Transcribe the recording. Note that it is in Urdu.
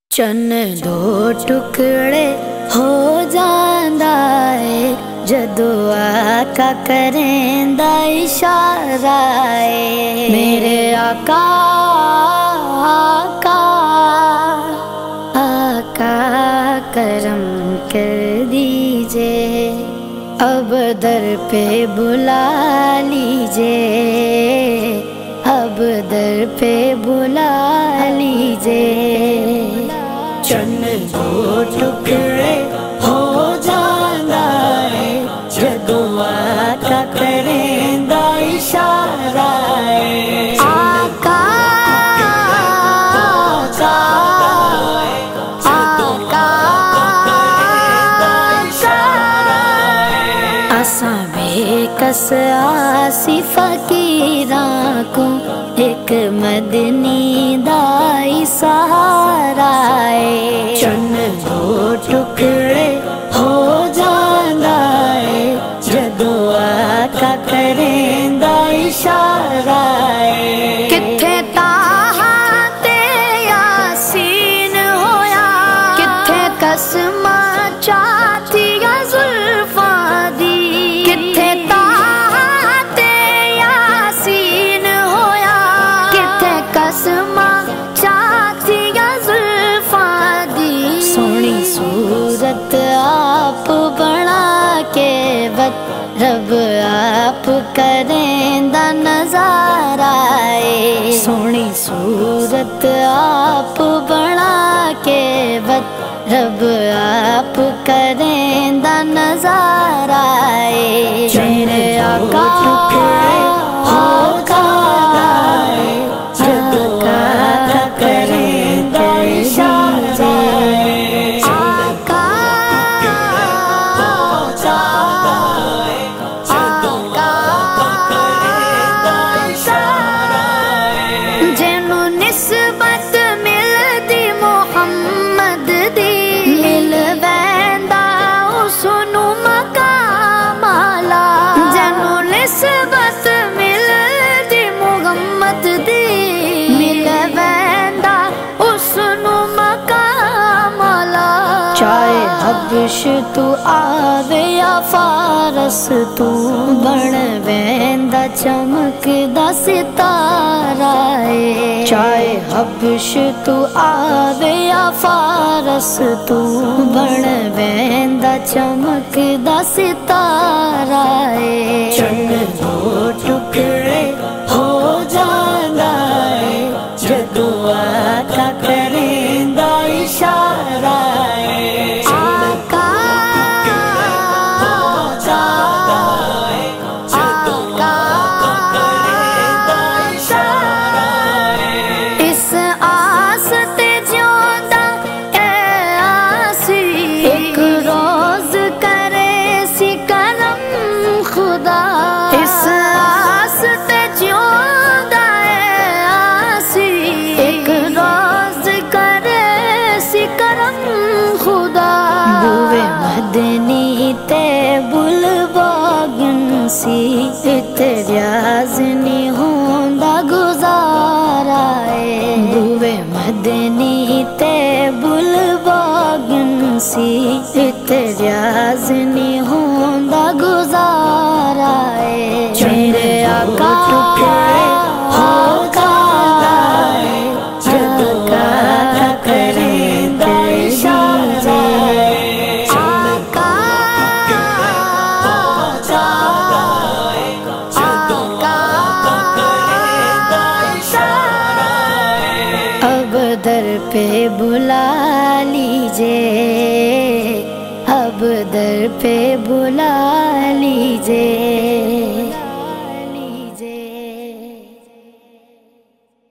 چن دو ٹکڑے ہو جاندا ہے جدو آقا کریندا اشارہ ہے میرے آقا آقا آقا کرم کر دیجئے اب در پہ بلا لیجئے اب در پہ بلا لیجئے چن دو ٹکڑے ہو جاندا ہے جدو آقا کریندا اشارہ ہے آقا اساں بے کس آسی فقیراں کو ایک مدنی دا سہارا ہے چن دو ٹکڑے ہو جاندا ہے جدو آقا کریندا اشارہ ہے کتھے تاہا تے یاسین ہویا کتھے قسمہ چاہتیاں زلفاں دی کتھے تاہا تے یاسین ہویا کتھے قسمہ چاہتیاں زلفاں دی سونی صورت آپ بنا کے وقت رب آپ کریندا نظارہ ہے سونی صورت آپ بنا کے وقت رب آپ کریندا نظارہ ہے میرے آقا آقا جدو آقا کریندا اشارہ ہے آقا جنوں نسبت ملدی محمد دی مل ویندا اسنوں مقام اعلی جنوں نسبت ملدی محمد دی مل ویندا اسنوں مقام اعلی چاہے حبش تو آوے یا فارس تو بن ویندا چمکدا ستارہ ہے چاہے حبش تو آوے یا فارس تو بن ویندا چمکدا ستارہ ہے چن دو ٹکڑے ہو جاندا ہے جدو آقا کریندا اشارہ ہے آقا اس آس تے جیوندا اے آسی ایک روز کرے سی کرم خدا اس آس تے جیوندا اے آسی ایک روز کرے سی کرم خدا بوے مدنی تے بل باگن سی تے ریاض نہیں ہوندا گزارا ہے بوے مدنی تے بل باگن سی تے ریاض نہیں ہوندا گزارا ہے میرے آقا آقا جدو آقا کریندا اشارہ ہے آقا اب در پہ بلا لیجئے اب در پہ بلا لیجئے